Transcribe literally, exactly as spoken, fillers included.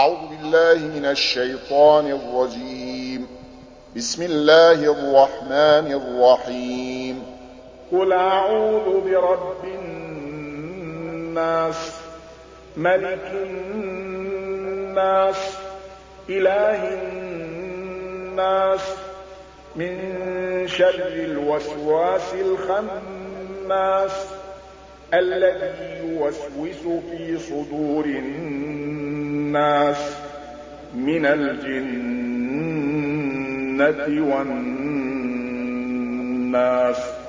أعوذ بالله من الشيطان الرجيم. بسم الله الرحمن الرحيم. قل أعوذ برب الناس ملك الناس إله الناس من شر الوسواس الخناس الذي يوسوس في صدور الناس من الجنة والناس.